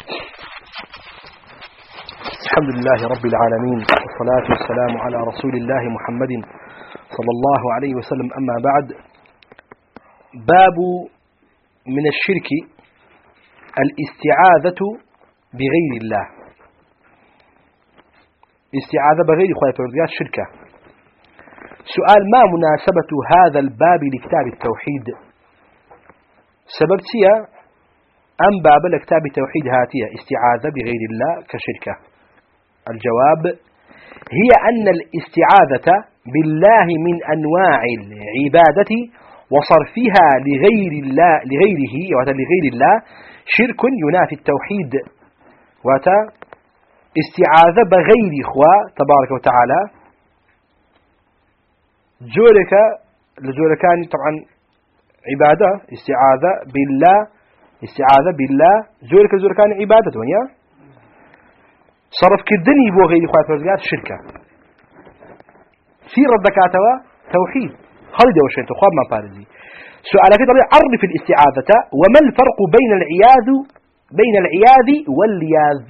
الحمد لله رب العالمين، والصلاة والسلام على رسول الله محمد صلى الله عليه وسلم. أما بعد، باب من الشرك الاستعاذة بغير الله. استعاذة بغير الله شركة. سؤال: ما مناسبة هذا الباب لكتاب التوحيد؟ سبب سيا أم باب لكتاب التوحيد هاتية استعاذة بغير الله كشركة؟ الجواب: هي أن الاستعاذة بالله من أنواع العبادة وصرفها لغير الله لغير الله شرك ينافي التوحيد. واتا استعاذة بغير إخوة تبارك وتعالى جورك لجوركان طبعا عبادة. استعاذة بالله جوركان عبادة ونيا صرف كردني بو غير إخوة فرزقات شركة. سير الدكاتوا توحيد خالد وشين تخواب ما بارزي. سؤالك طبعا: عرف الاستعاذة وما الفرق بين العياذ واللياذ.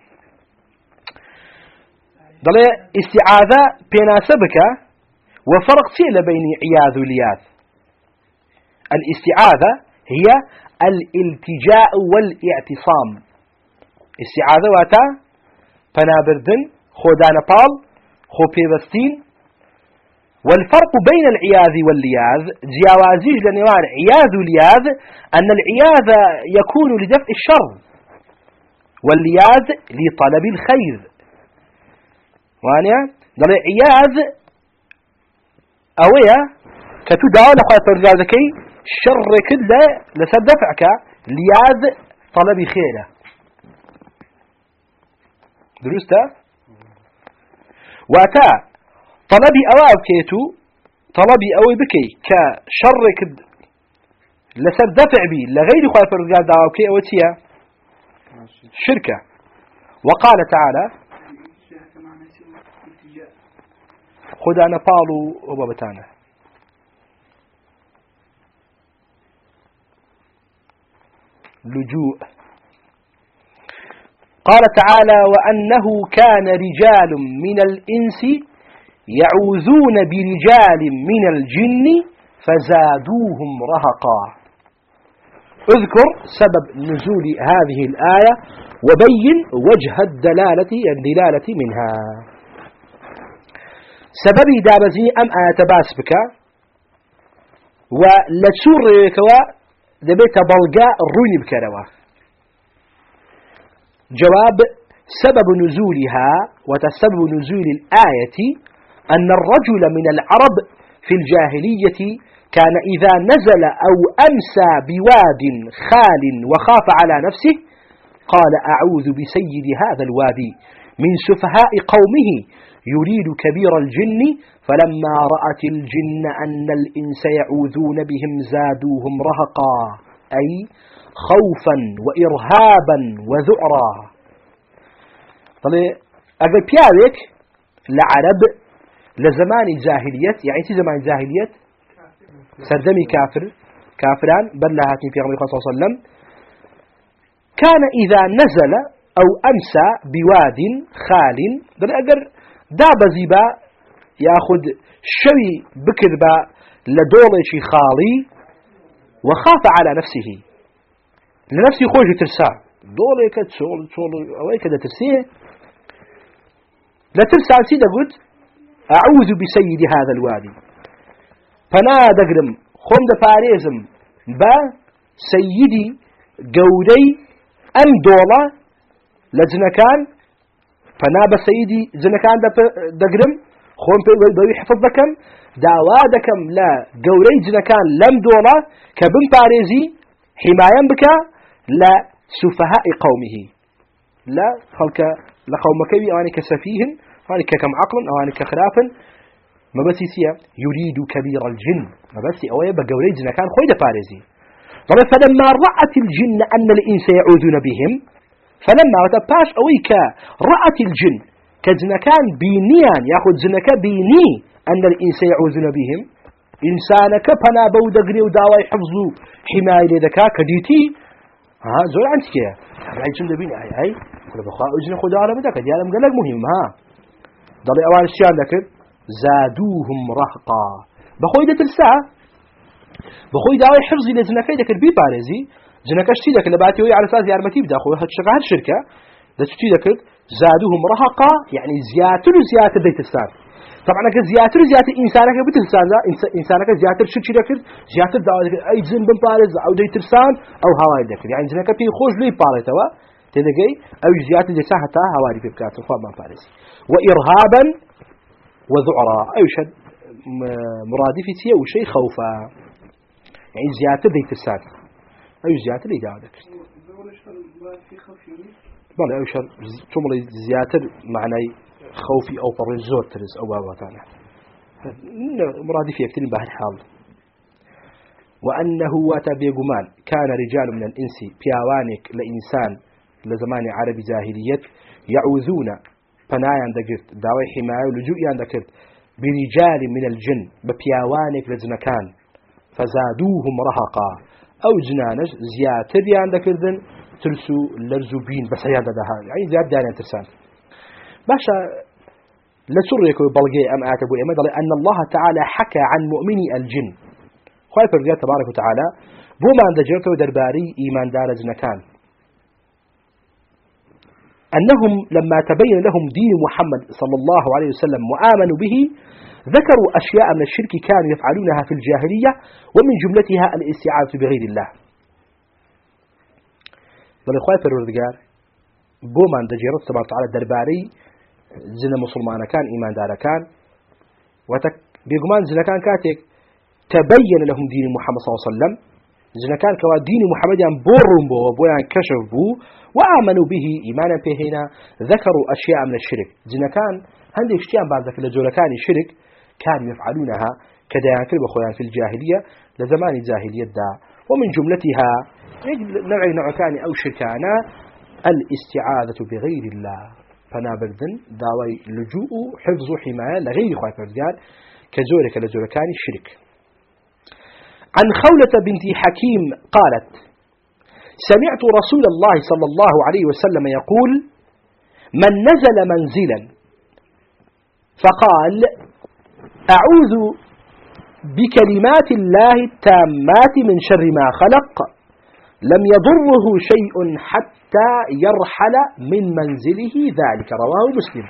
ضل استعاذة بيناسبك وفرق سيل بين عياذ واللياذ. الاستعاذة هي الالتجاء والاعتصام. استعاذة واتا فنابردن خودان بال خو بيبستين. والفرق بين العياذ واللياذ جوازيج لنوان عياذ واللياذ أن العياذ يكون لدفع الشر واللياذ لطلب الخير. وانيا ضل عياذ أويا كتو داول أخوة فرزازكي شر كله لسدفعك، لياذ طلب خيره. درسته؟ واتا طلبي أواب كيتو طلبي أوي بكي كشر كد لسدفع بي لغير أخوة فرزاز داواب كي أوتيا شركة. وقال تعالى: خدانا بالو وبابتانا. لجوء. قال تعالى: وأنه كان رجال من الإنس يعوذون برجال من الجن فزادوهم رهقا. اذكر سبب نزول هذه الآية وبين وجه الدلالة منها. سبب دابزني أم آية باسبك ولتسورك دبيت بلغاء الروني بكروا. جواب: سبب نزولها وتسبب نزول الآية أن الرجل من العرب في الجاهلية كان إذا نزل أو أمسى بواد خال وخاف على نفسه قال: أعوذ بسيد هذا الوادي من سفهاء قومه يريد كبير الجن فلما رأت الجن أن الإنس يعوذون بهم زادوهم رهقا، أي خوفا وإرهابا وذعرا. طيب أقل بيارك لعرب لزمان الجاهلية، يعني في زمان الجاهلية سردمي كافران بلهاتني في غمر صلى الله عليه وسلم كان إذا نزل أو أمسى بواد خال دل أقر داب زيبا ياخد شوي بكر با لدولشي خالي وخاف على نفسه لنفسي خوش ترسا دولي كتشول أوي كده ترسيه لا ترسا سيدا قد أعوذ بسيد هذا الوادي فنادى قرم خم دفاريزم با سيدي قودي أم دولة لجنكان فناب سيدي جنكان دقرم خم بوي حفظ دكم داوا دكم لا قوري جنكان لم دولة كبن باريزي حمايا بك لا سفهاء قومه لا خلق لقومك أواني كسفيهن أواني كم عقلا أواني كخرافا ما بس يسيا يريد كبير الجن ما بس أوي بقوري جنكان خويد باريزي فلما رأت الجن أن الإنس يعوذون بهم فلما وتباش أويك رأت الجن كجنكان بينيان يأخذ جنكا بيني أن الإنس يعوذون بهم إنسانك فنا بودقني وداوي حفظوا حماية لذكا كديتي زول عنك هاي شنو دبين هاي كل بخاء أجن خدا على بدك دي عالم قالك مهم ها ضل أوان الشيء ذكر زادوهم رهقا بخوي ده الساعة بخوي داوي حفظي لزنكي ذكر بي بارزي زنكش تي ذكر لبعتي ويا على أساس يارمتي بدا خوي هتشتغل الشركة ده تي ذكر زادوهم رهقا يعني زيادة بيت الساعة طبعا أك زيادة إنسانك بتلسان لا إنسانك زيادة شو ذكر زيادة داوي أي زين بمبارز أو ده تلسان أو هواي ذكر يعني زنك في خوش لي بارتوا تدقي أو زيادة جساحة هواي في بكات فما بمبارز وإرهابا وذعرا أي شيء مرادفتي أو شيء خوفا يعني زيادة ده تلسان أي زيادة لي داوي ذكر بله أي شيء ثم زيادة معنى خوفي أو فرج زور ترز أو بابا تعالى مرادف يكتلم به الحال وأنه واتبي جمال كان رجال من الإنس بيوانك لإنسان لزمان عربي جاهلية يعوذون فنايا ذكرت داوي حماية ولجوء ذكرت برجال من الجن ببيوانك لزنكان فزادوهم رهقا أو جنانش زيادة ذكرتن ترسو لرزوبين بس هذا يعني زيادة ترسان باشا لسرك بلغي أم آتبوا إمد أن الله تعالى حكى عن مؤمني الجن خايف الرجال تبارك وتعالى بما عند جرته درباري إيمان دار زنكان أنهم لما تبين لهم دين محمد صلى الله عليه وسلم وآمنوا به ذكروا أشياء من الشرك كانوا يفعلونها في الجاهلية ومن جملتها الاستعاذة بغير الله بل خايف الرجال بما عند جرته تبارك وتعالى درباري زنا مسلمان كان إيمان دار كان بيقمان زنا كان كاتك تبين لهم دين محمد صلى الله عليه وسلم زنا كان كوا دين محمد يعني بورم بو وبويان كشف بو وآمنوا به إيمانا به هنا ذكروا أشياء من الشرك زنا كان هندي اشتيان بعد ذلك لجول كان الشرك كانوا يفعلونها كدا ينكر بخوان في الجاهلية لزمان الجاهلية دا ومن جملتها نوع كان أو شركانا الاستعاذة بغير الله فنابردن داوي لجوء حفظ حماية لغير خايف الرجال كزورك لزوركان الشرك عن خولة بنت حكيم قالت سمعت رسول الله صلى الله عليه وسلم يقول من نزل منزلا فقال أعوذ بكلمات الله التامات من شر ما خلق لم يضره شيء حتى يرحل من منزله ذلك رواه مسلم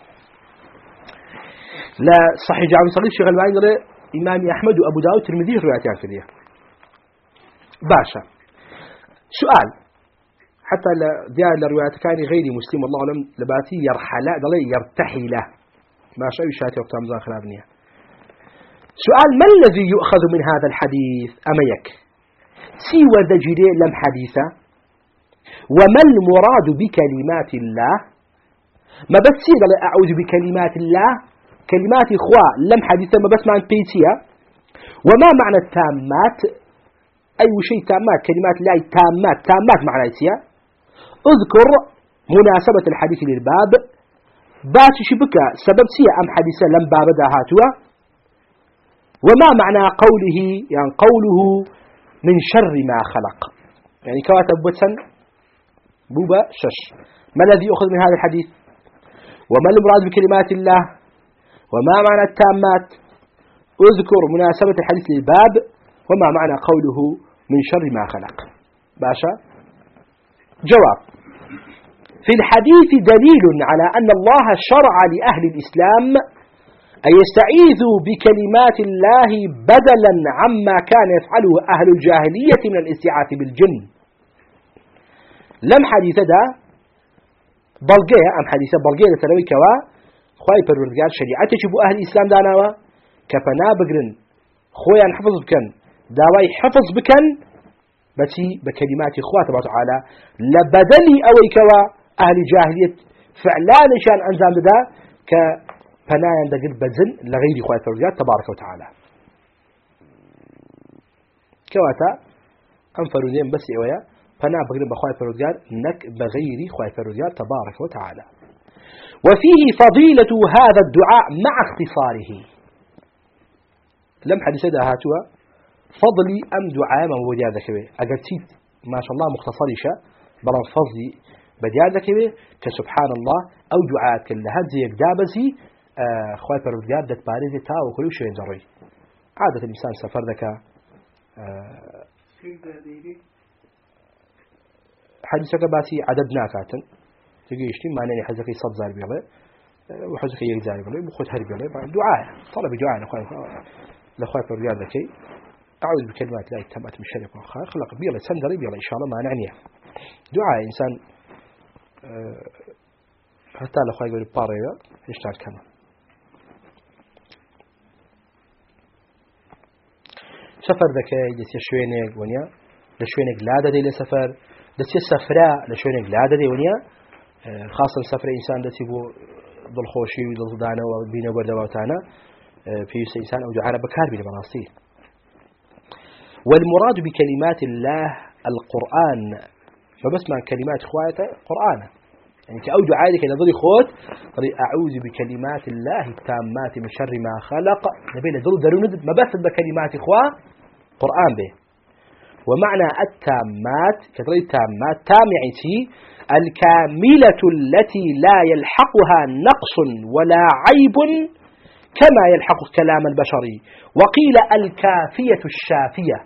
لا صحيح جامع صغير شغل معين إمام أحمد وأبو داود ترمذي روايتان في ذي باشا سؤال حتى ديار الروايات كان غير مسلم والله أعلم لباتي يرحل ضلي يرتحل ما شاء يشاتي وقت رمضان خلافنيا سؤال ما الذي يؤخذ من هذا الحديث أميك سوى ذجري لم حديثة وما المراد بكلمات الله ما بس سيدة أعوذ بكلمات الله كلمات إخوة لم حديثة ما بس معنى بيتية وما معنى التامات أي شيء تامات كلمات الله تامات معنى إيتية اذكر مناسبة الحديث للباب باتي شبكة سبب سيا أم حديثة لم بابدا هاتوا وما معنى قوله يعني قوله من شر ما خلق يعني كواتب بوتسن بوبا شش ما الذي يأخذ من هذا الحديث وما المراد بكلمات الله وما معنى التامات اذكر مناسبة الحديث للباب وما معنى قوله من شر ما خلق باشا جواب في الحديث دليل على أن الله شرع لأهل الإسلام أن يستعيذوا بكلمات الله بدلا عما كان يفعله أهل الجاهلية من الاستعاذة بالجن لم حديث دا بلغية أم حديثة بلغية لتلوي كوا خواهي بالرجال شريعة تجيبو أهل الإسلام داناوا كفنا بقرن خويا حفظ بكن داواي حفظ بكن بتي بكلمات إخوة تبارك وتعالى لبدلي أوي كوا أهل الجاهلية فعلان شان أنزام دا كفنايا دقل بزن لغير إخوة الرجال تبارك وتعالى كواتا أنفرودين بس إويا فنا بقرن بخوة الرجال نك بغير إخوة الرجال تبارك وتعالى وفيه فضيلة هذا الدعاء مع اختصاره لم حدث هذا هاتوا فضلي أم دعاء ما هو هذا كبير أقرتيت ما شاء الله مختصرشة بلان فضلي بديار ذكي كسبحان الله أو دعاء كل هذه يقدابزي خوي پروردگار دت بارزي تا وكل شيء جري عادة الإنسان سفر ذكا حديثك باسي عدد ناكاتن تجيشتي ما نني حزكي صد زار بيله وحزكي يجزار بيله بخد هرب بيله دعاء طلب دعاء لخوي پروردگار ذكي أعوذ بكلمات الله التامات من شر ما خلق خلق بيلا سندري بيلا إن شاء الله ما نعنيه دعاء إنسان حتى لو خايف بالبارية يشتغل كمان سفر ذكي دس يشوينك ونيا لشوينك لا ددي لسفر دس يسفرا لشوينك لا ددي ونيا خاصة سفر إنسان دس يبو ضل خوشي ضل دانا وبينا برد وتانا في إنسان أو دعاء بكار بين مناصي والمراد بكلمات الله القرآن فبس مع كلمات إخواته قرآن يعني كأو دعاء لك نظري خوت أعوذ بكلمات الله التامات من شر ما خلق نبيل ذل درون ما بس بكلمات إخوة قرآن به ومعنى التامات كتري التامات تام يعني الكاملة التي لا يلحقها نقص ولا عيب كما يلحق كلام البشري وقيل الكافية الشافية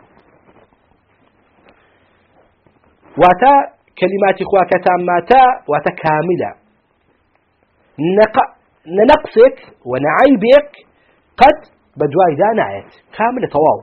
واتا كلمات إخوة كتاماتا واتا كاملة ننقصك ونعيبك قد بدواي دا نعيت كاملة طواو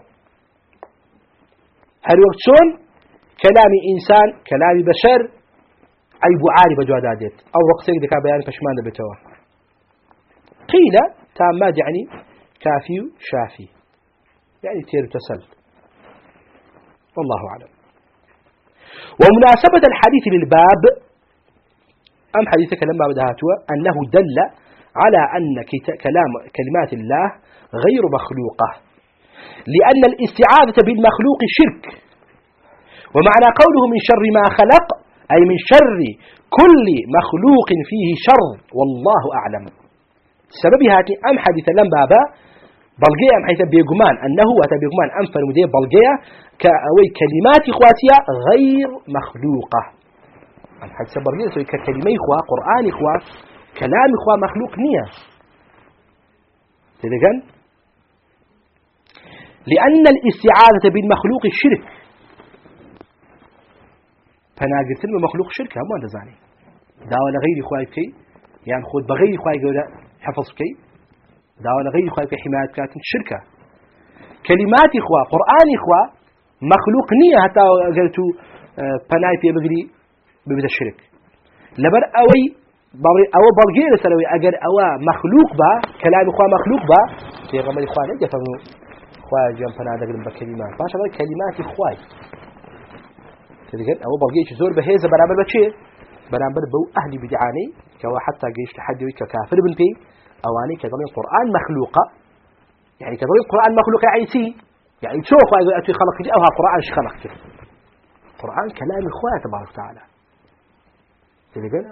هل وقتون كلام إنسان كلام بشر عيب عالي بدواي دادت أو وقتك دكا بيان فشمان بتوا قيل تامات يعني كافي شافي يعني تير تسل والله أعلم ومناسبة الحديث للباب أم حديثك لما بدأتوا أنه دل على أن كلمات الله غير مخلوقة لأن الاستعاذة بالمخلوق شرك ومعنى قوله من شر ما خلق أي من شر كل مخلوق فيه شر والله أعلم سبب هاتي أم حديث لما بابا بلغية أم حيث بيقمان أنه وتبيقمان أنفر مدير بلغية كأوي كلمات إخواتها غير مخلوقة أم حيث بلغية ككلمة إخوة قرآن إخوة كلام إخوة مخلوق نية تدقن لأن الاستعاذة بالمخلوق الشرك فناقلت لما مخلوق شرك هم أنت زاني داوى لغير إخوة كي يعني خود بغير إخوة يقول حفظ كي داوى لغير إخوة في حماية كاتن شركة كلمات إخوة قرآن إخوة مخلوق نية حتى قلتوا بناي في بغري ببدا الشرك لبر أو بلغير سلوي أجر أو مخلوق با كلام إخوة مخلوق با في غمر إخوة نجا فهموا إخوة جنب بنا دقلن بكلمات باش هذا كلمات إخوة تدقل أو بلغير زور بهذا برامر بشيء برامر بو أهلي بدعاني كوا حتى جيش تحدي ككافر بن بي أواني كذلك القرآن مخلوقة يعني كذلك القرآن مخلوق عيسي يعني شو أخوة يقول أتي خلق أو قرآن إيش خلق القرآن كلام إخوة تبارك وتعالى تقول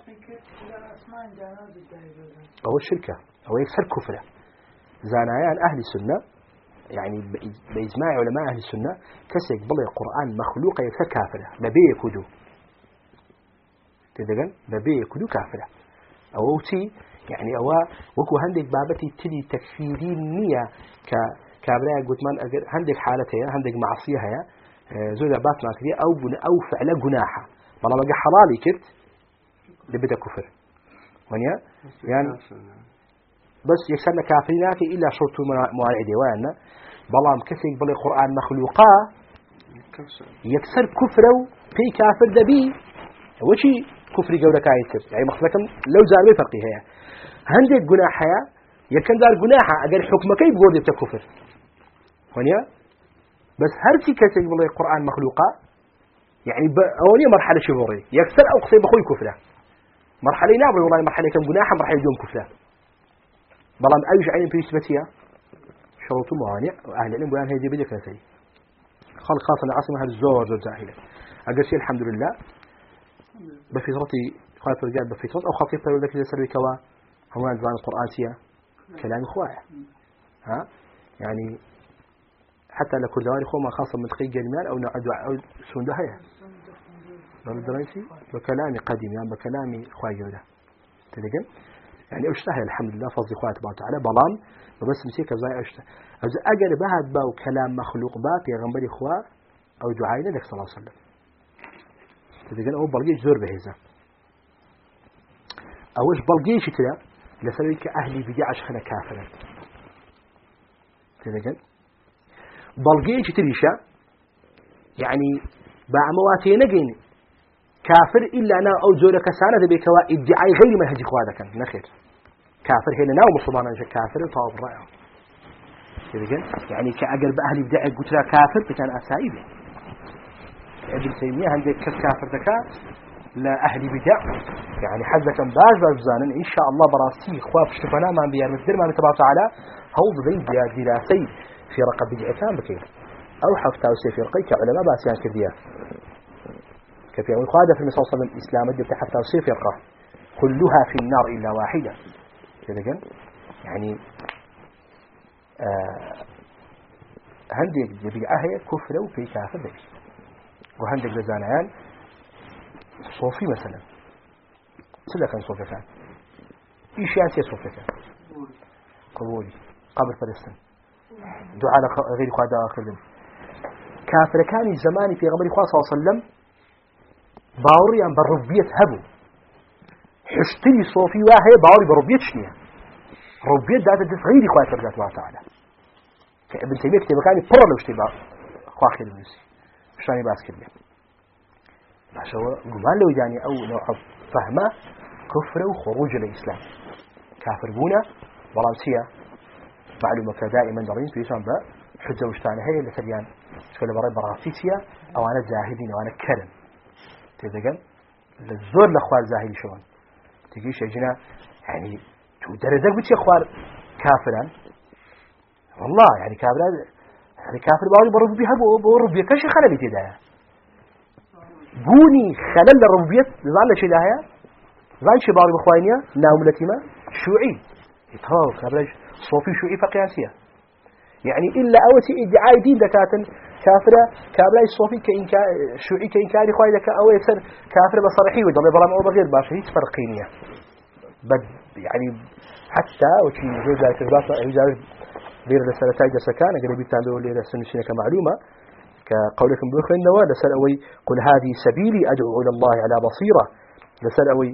أو الشركة أو يكسر كفرة زانايان أهل السنة يعني بإجماع علماء أهل السنة كسر بلي القرآن مخلوق يكسر كافرة نبي يكدو تقول نبي يكدو كافرة أو تي يعني أو وكو هندك بابتي تدي تكفيرين نية كابراء قلت من هندك حالتها هندك معصيها زود عبات معصية أو فعل جناحة والله ما جا حلالي كت لبدا كفر ونيا يعني بس يكسرنا كافرينات إلا شرط معارضة وأنا بالله مكسر بل القرآن مخلوقا يكسر كفره في كافر دبي وشي كفر جودة كايتر يعني مختلفا لو زاروا فرقي هي هندك جناحها يكن دار جناحها أجر حكمك يبغى يتكفر ونيا بس هل في كسر والله القرآن مخلوقا يعني أولي مرحلة شبوري يكسر أو قصي بخوي كفره مرحلة نابل والله مرحلة كم جناحها مرحلة يوم كفره بلام أيش عين في إثباتها شروط موانع وأهل العلم بيان هذه بدك نسي خلق خاصة عاصمة الزور زاهلة أجل شيء الحمد لله بفطرتي خاطر الرجال بفطرت أو خطيب تقول لك إذا سلوي كوا هم عن القرآن سيا كلام إخوة ها يعني حتى لكردوان إخوة ما خاصة من تخيل جلمان أو نوع أو سندها بالدراسي بكلامي قديم يعني بكلامي خواجه ده تلقن يعني أشتهي الحمد لله فضل إخوات الله تعالى بلان وبس مسيك زي أشتهي أجل بعد باو كلام مخلوق باب يا غنبري إخوة أو دعائنا لك صلى الله عليه وسلم تلقن أو بلقيش زور بهذا أوش بلقيش تلا لسبيك أهلي بدعش خنا كافرا تلقن بلقيش تريشا يعني بعمواتي نجين كافر إلا أنا أو زورك سانة بكوا ادعاء غير منهج إخوانك نخير كافر هنا ناو مسلمان أنت كافر طاب رأيه يعني كأجر بأهل بدعة قلت له كافر كان أسائبه ابن تيمية عندك كافر ذكاء لا أهل بدع يعني حزة باش بزانا إن شاء الله براسي خواب اشتفنا ما بيار مدير ما نتبع تعالى هو ضي دراسي في رقب بدعتان بكير أو حفتة وسيفرقي كعلماء باسيان كذية كفي أول قادة في المسيح صلى الله عليه وسلم الإسلام أدب حتى وسيفرقة كلها في النار إلا واحدة كذا يعني هندك بدعة هي كفر وفي كافر ذي وهندك لزانيان صوفي مثلا سلا كان صوفي كان إيش يعني صوفي كان قبولي قبل فلسطين دعاء غير قادة آخرين كافر كان زماني في غمر إخوة صلى الله عليه وسلم باوريان بالربية هبو حشتري صوفي واهي باوري بربية شنية ربية ذات غير إخوة فرجات الله تعالى ابن تيمية كتب كان يبرر لو اشتباه أخوة خير المسي شاني باس كله عشان قمان لو يعني أو نوع فهمه كفر وخروج الإسلام كافر بونا برانسية معلومة دائما دارين في إسلام بقى حجة وشتانة هي اللي سريان شكل براي براسيسية أو أنا زاهدين أو أنا كرم تذكر الزور لأخوار زاهدي شلون تجيش يجينا يعني تدردك بتشي أخوار كافرا والله يعني كافر باوري بربي هبو بربي كشي خلل تدايا بوني خلل الربيت ظل شيء دايا ظل شيء باوري بخوانيا ناوملتي ما شيوعي يتهاو كابلاج صوفي شيوعي فقياسية يعني إلا أوتي ادعاء دين دكاتن كافرة كابلاج صوفي كإنكار شيوعي كإنكار إخواني دكا أو يكسر كافر بصريحي وضل برام أو بغير باشا هيك فرقينية بد يعني حتى وشي غير ذلك الباطل غير لسالتاي جسكان قال بيتان دول إلى سنشينة كمعلومة كقولكم بأخرى النواة لسألوي قل هذه سبيلي أدعو إلى الله على بصيرة لسألوي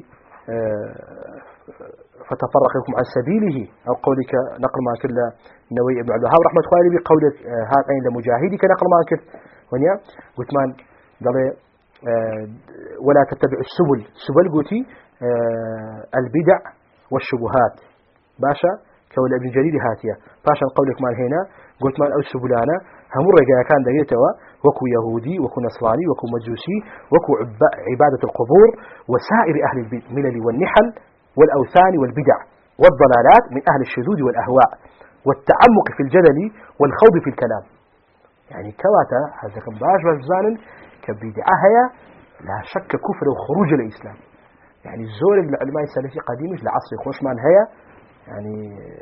فتفرق لكم عن سبيله أو قولك نقل ما كل نوي ابن عبد الوهاب رحمة الله عليه قولك هاتين لمجاهدك نقل ما كل ونيا وثمان قال ولا تتبع السبل سبل قوتي البدع والشبهات باشا كول ابن جرير هاتيا باشا قولك مال هنا قلت مال أو سبلانا همر رجاء كان دقيتوا وكو يهودي وكو نصراني وكو مجوسي وكو عبادة القبور وسائر أهل الملل والنحل والأوثان والبدع والضلالات من أهل الشذوذ والأهواء والتعمق في الجدل والخوض في الكلام يعني كواتا هذا كان باش بزان كبدعها لا شك كفر وخروج الإسلام يعني زور العلماء السلفي قديم لعصر خوشمان هيا يعني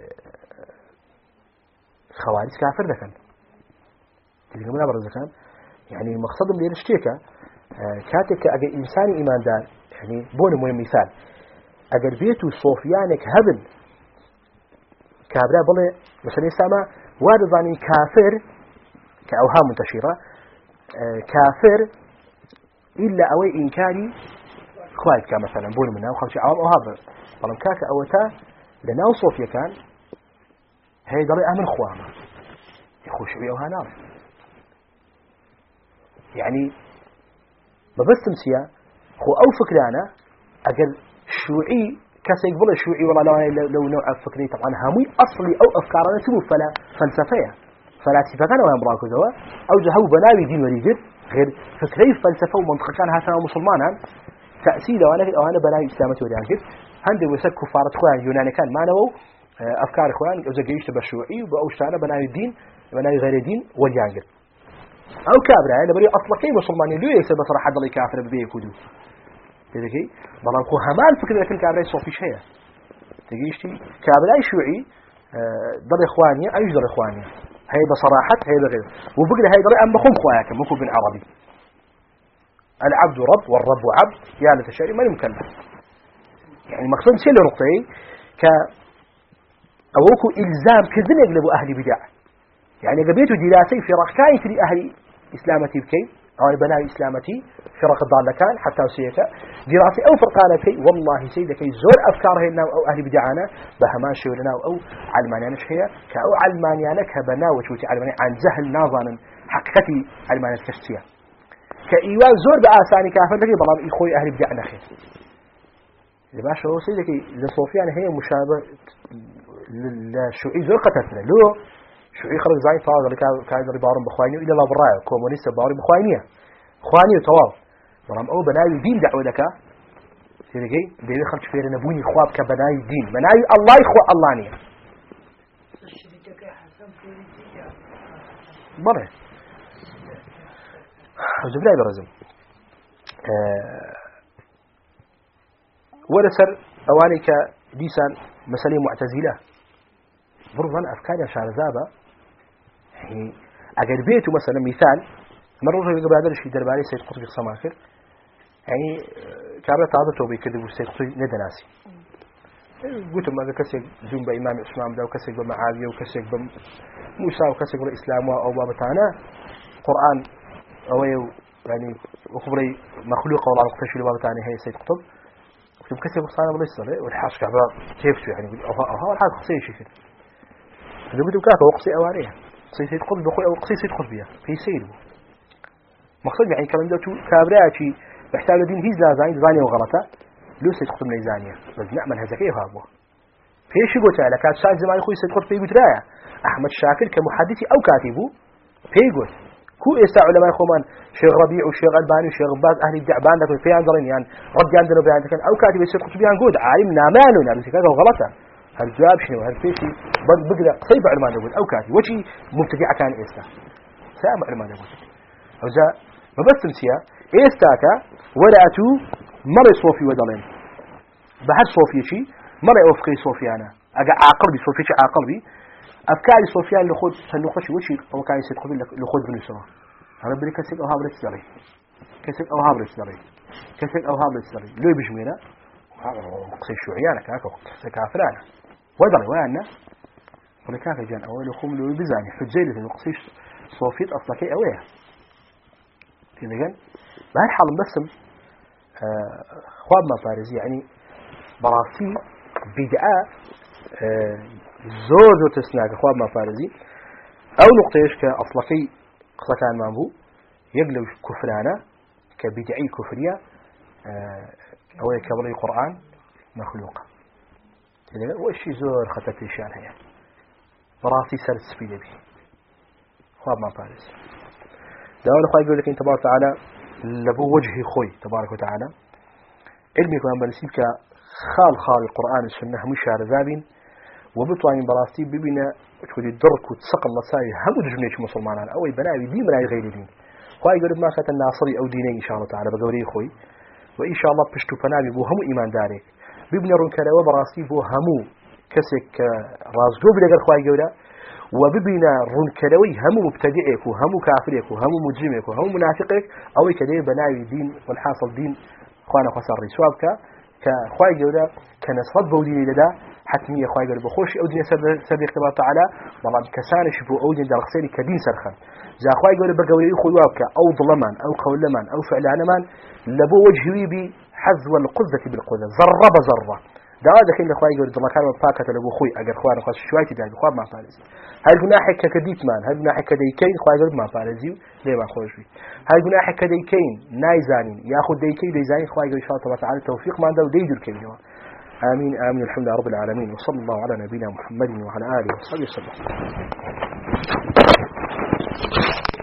خوارج كافر ذكر تلقى من أبرز ذكر يعني مقصد من الاشتيكة كاتك أجل إنسان إيمان دار يعني بون مهم مثال أجل بيتو صوفيانك هبل كابرا بلي مثلا يسمى وارضاني كافر كأوهام منتشرة كافر إلا أوي إنكاري خواهد كمثلا بون منها وخمسة عوام أو هذا طالما كاك أوتا لنا صوفيا كان هي ضريئة من خوامة يخوش بيوها نار يعني ببس تمسيا هو أو فكرانا أقل شيوعي كاسا يقبل الشيوعي والله لو نوع فكري طبعا همي أصلي أو أفكارنا تبو فلا فلسفية فلاسفة كان وهم راكو زوا أو جهو بناوي دين وريجر غير فكري فلسفة ومنطقة كان هاتنا مسلمانا تأثير وأنا بناوي إسلامة وريجر هندي وسك كفارة خوان يوناني كان معنا أفكار خوان أو زجيش تبشوعي وأوشتانا بناوي الدين بناوي غير الدين واليانجر أو كابرا يعني بري أصلا كي مسلماني ليه يكسب صراحة ضلي كافر ببيه كودو تدقي بلان خو همان فكرة لكن كابرا صوفي شيء تجيشتي كابرا شيوعي ضل إخوانية أيش ضل إخوانية هي بصراحة هي بغير وبقول هي ضل أم بخون خواك مكو بن عربي العبد رب والرب عبد يا لتشاري من مكلف يعني مقصود شيء لنقطة أوكو إلزام كذن يقلبوا أهل بدع يعني قبيتوا دراسي في رخكاية لأهل إسلامتي بكي أو بناء إسلامتي في رخ الضالة كان حتى وسيكا دراسي أو فرقانة كي والله سيدك زور أفكاره إنه أو أهل بدعانا بهمان شورنا أو علمانيانا شهية كأو علمانيانا كبناء وشوتي علمانيا عن جهل ناظانا حقيقتي علمانيا كشتيا كإيوان زور بآساني كافر لكي بلام إخوي أهل بدعنا خير لباشا هو سيدك لصوفيان هي مشابه للشيوعي زور قتلنا لو شيوعي خرج زين طاغ اللي كان ربارم بخوانيه إلى لا برايه كومونيست باري بخوانيه خوانيه طوال بلام أو بناي دين دعوة لك سيدكي ديوي خرج فير نبوني خواب كبناي دين بناي الله يخوى الله نية مرة وزبلاي برزم ولا سر أواني كديسان مسألة معتزلة برضان أفكار شارزابة أجر بيته مثلا مثال مرة قبل هذا الشيء دربالي سيد قطب الصماخر يعني كابرة تعاطته بيكذب السيد قطب ندناسي قلت ما كسر زوم بإمام عثمان ده وكسر بمعاوية وكسر بموسى وكسر بالإسلام أو بابتانا قرآن أو يعني وخبري مخلوق ولا مقتشف لبابتانا هي سيد قطب كتب كسر بصانة بالإسلام والحاش كعبة كيف يعني أو الحاج قصي شيء إذا بدو كاكا وقصي أوانيه قصي سيد قطب بخوي أو قصي سيد قطبية في سيده مقصود يعني كلام ده كابراتي بحساب الدين هيز لا زاني وغلطة لو سيد قطب ميزانية بس نعمل هذا كيف هابوه فيش يقول تعالى كان ساعة زمان يخوي سيد قطب بيبترايا أحمد شاكر كمحدثي أو كاتبه فيقول كو إسا علماء خومان شيخ ربيع وشيخ الباني وشيخ باز أهل الدعبان لكن في عندنا يعني رد عندنا بيان كان أو كاتب سيد قطب بيان قود عالم ناماننا بس كذا وغلطة هالجواب شنو هالفيشي بقدر صيب علمان يقول أو كاتب وشي مبتدع كان إسا سامع علمان يقول أو جاء ما بس تمسيا إستاكا ولا أتو مرة صوفي ودلين بحد صوفي شيء مرة أوفقي صوفيانا أجا عقلبي صوفي شيء عقلبي أفكاري صوفيان لخود سنخش وشي أو كان يصير قبل لخود بنسوا أنا بدي كسر أو هابلت سري كسر أو هابلت سري كسر أو هابلت سري لو بيجمينا قصي شوعيانا كاكو قصي كافرانا ودلي ويانا ولا كافي جان أول خم لو بزاني حجيلة القصي صوفيت أصلا كي أويه كذا جن بهاي حال بسم خواب ما فارزي يعني براسي بدعاء زور تسناك خواب ما فارزي أو نقطة إيش كأصلكي قصة كان مامبو يقلب كفرانا كبدعي كفرية أو كبري قرآن مخلوق كذا وإيش زور خطة إيشان هي براسي سرد سبيل بي خواب ما فارزي دعونا أخوة يقول لك إن تبارك وتعالى لبو وجهي خوي تبارك وتعالى علمي كمان بنسيبك خال القرآن السنة مش شعر ذابين وبطواني براستي ببنا تقولي درك وتسقل لساي هم دجنيش مسلمان أو بناوي دين بناوي غير دين أخوة يقول ما كانت الناصري أو ديني إن شاء الله تعالى بقولي خوي وإن شاء الله بشتو فنابي بو همو إيمان داري ببنا رنكلا وبراستي بو همو كسك رازقو بلغر أخوة يقول وببنا رنكلوي هم مبتدئك وهم كافرك وهم مجرمك وهم منافقك أو كده بناوي دين والحاصل دين خوانا خسر رسوابك كخواي جودا كنصد بودين لدا حتمية خواي جودا بخوش أو دين سبيق تبارك تعالى والله كسانش بو أو دين دارقسيري كدين سرخن زا خواي جودا بقولي خوابك أو ظلمان أو قولمان أو فعلانمان لبو وجهي بحذو القذة بالقذة ذرة بذرة ده كين اخوي يقول الله كان مفاكته لابو خوي اجر اخوان خاص شويه تاع اخوان ما فارس هاي جناحك كديت مان هاي جناحك كديكين اخوي يقول ما فارزي ليه ما خوش فيه هاي جناحك كديكين نايزانين ياخذ ديكي ديزاين اخوي يقول ان شاء الله تعالى التوفيق ما عنده وديدر كلمه امين امين الحمد لله رب العالمين وصلى الله على نبينا محمد وعلى اله وصحبه وسلم